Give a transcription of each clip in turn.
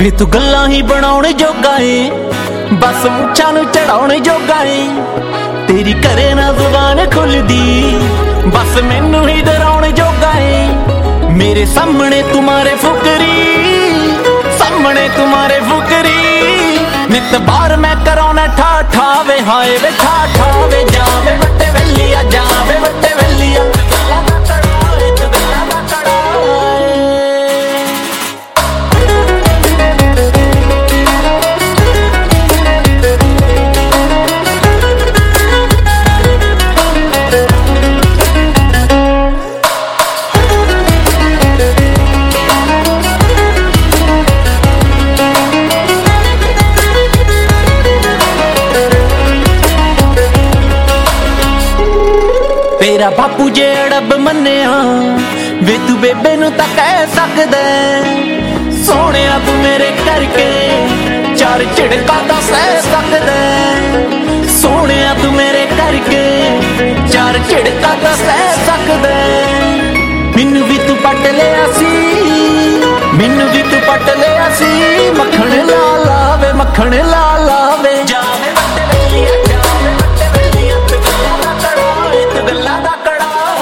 ਵੇ ਤੂੰ ਗੱਲਾਂ ਹੀ ਬਣਾਉਣ ਜੋਗਾ ਏ, ਬਸ ਮੁੱਛਾਂ ਨੂੰ ਚੜਾਉਣ ਜੋਗਾ ਏ। ਤੇਰੀ ਕਰੇ ਨਾ ਜ਼ੁਬਾਨ ਖੁੱਲਦੀ, ਬਸ ਮੈਨੂੰ ਹੀ ਡਰਾਉਣ ਜੋਗਾ ਏ। ਮੇਰੇ ਸਾਹਮਣੇ ਤੁਮਾਰੇ ਫੁਕਰੀ, ਸਾਹਮਣੇ ਤੁਮਾਰੇ ਫੁਕਰੀ, ਨਿਤ ਬਾਰ ਮੈਂ ਕਰਾਉਣਾ ਠਾ ਠਾ ਵੇ। ਹਾਏ ਵੇ ਠਾ ਠਾ ਵੇ, ਜਾਵੇ ਵੱਟੇ ਵੈਲੀਆ, ਜਾਵੇ ਵੱਟੇ ਵੈਲੀਆ। ਤੇਰਾ ਬਾਪੂ ਜੇ ਅੜਬ ਮੰਨਿਆ ਵੇ, ਤੂੰ ਬੇਬੇ ਨੂੰ ਤਾਂ ਕਹਿ ਸਕਦਾ। ਸੋਹਣਿਆ ਤੂੰ ਮੇਰੇ ਕਰਕੇ ਚਾਰ ਝਿੜਕਾਂ ਤਾਂ ਸਹਿ ਸਕਦਾ। ਸੋਹਣਿਆ ਤੂੰ ਮੇਰੇ ਕਰਕੇ ਚਾਰ ਝਿੜਕਾਂ ਤਾਂ ਸਹਿ ਸਕਦਾ। ਮੈਨੂੰ ਵੀ ਤੂੰ ਪੱਟ ਲਿਆ ਸੀ, ਮੈਨੂੰ ਵੀ ਤੂੰ ਪੱਟ ਲਿਆ ਸੀ। ਮੱਖਣ ਲਾ ਲਾਵੇ, ਮੱਖਣ ਲਾ ਲਾਵੇ। ਜਾਵੇ ਵੱਟੇ ਵੈਲੀਆ, ਜਾਵੇ ਵੱਟੇ ਵੈਲੀਆ। ਤੂੰ ਗੱਲਾਂ ਦਾ ਕੜਾ ਏ, ਤੂੰ ਗੱਲਾਂ ਦਾ ਕੜਾ।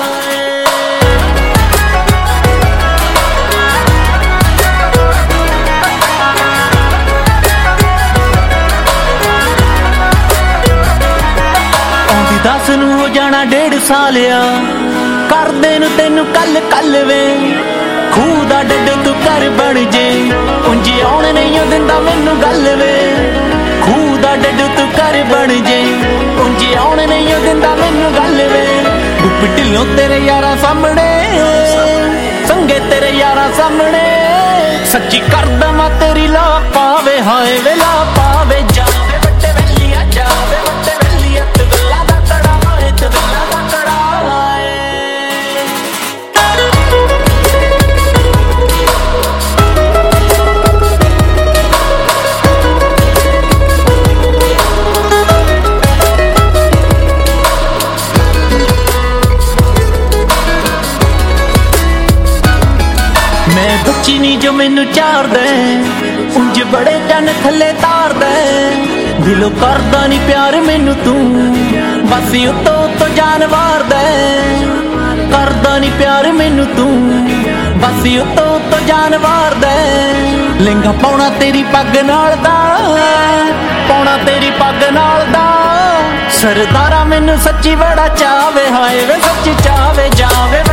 ਆਉਂਦੀ 10 ਨੂੰ ਹੋ ਜਾਣਾ 1.5 ਸਾਲ ਆ, ਕਰਦੇ ਨੂੰ ਤੈਨੂੰ ਕੱਲ ਕੱਲ ਵੇ। ਖੂਹ ਦਾ ਡੱਡ ਤੂੰ ਘਰ ਬਣ ਜੇ, ਉਂਝ ਆਉਣ ਨਹੀਂ ਦਿੰਦਾ ਮੈਨੂੰ ਗੱਲ ਵੇ। ਖੂਹ ਦਾ ਡੱਡ ਤੂੰ ਘਰ ਬਣ ਜੇ, ਉਂਝ ਆਉਣ ਨਹੀਂ ਦਿੰਦਾ ਮੈਨੂੰ ਗੱਲ ਵੇ। ਗੁੱਪ ਢਿੱਲੋਂ ਤੇਰੇ ਯਾਰਾਂ ਸਾਹਮਣੇ, ਸੰਗੇ ਤੇਰੇ ਯਾਰਾਂ ਸਾਹਮਣੇ, ਸੱਚੀ ਕਰ ਦਵਾਂ ਤੇਰੀ ਲਾ ਪਾਵੇ। ਹਾਏ ਵੇ ਲਾ ਪਾਵੇ, ਜਾਵੇ ਵੱਟੇ ਵੈਲੀਆ, ਜਾਵੇ ਵੱਟੇ ਵੈਲੀਆ। ਤੂੰ ਗੱਲਾਂ ਦਾ ਕੜਾ ਏ, ਤੂੰ ਗੱਲਾਂ ਦਾ ਕੜਾ ਏ। ਮੈਂ ਬੱਚੀ ਨੀ ਜੋ ਮੈਨੂੰ ਚਾਰਦਾ, ਉਂਝ ਬੜੇ ਚੰਨ ਥੱਲੇ ਤਾਰਦਾ। ਦਿਲੋਂ ਕਰਦਾ ਨੀ ਪਿਆਰ ਮੈਨੂੰ ਤੂੰ, ਬਸ ਉੱਤੋਂ ਉੱਤੋਂ ਜਾਨ ਵਾਰਦਾ। ਕਰਦਾ ਨੀ ਪਿਆਰ ਮੈਨੂੰ ਤੂੰ, ਬਸ ਉੱਤੋਂ ਉੱਤੋਂ ਜਾਨ ਵਾਰਦਾ। ਲਹਿੰਗਾ ਪਾਉਣਾ ਤੇਰੀ ਪੱਗ ਨਾਲ ਦਾ, ਪਾਉਣਾ ਤੇਰੀ ਪੱਗ ਨਾਲ ਦਾ। ਸਰਦਾਰਾ ਮੈਨੂੰ ਸੱਚੀ ਬੜਾ ਚਾਵੇ, ਹਾਏ ਵੇ ਸੱਚੀ ਚਾਵੇ। ਜਾਵੇ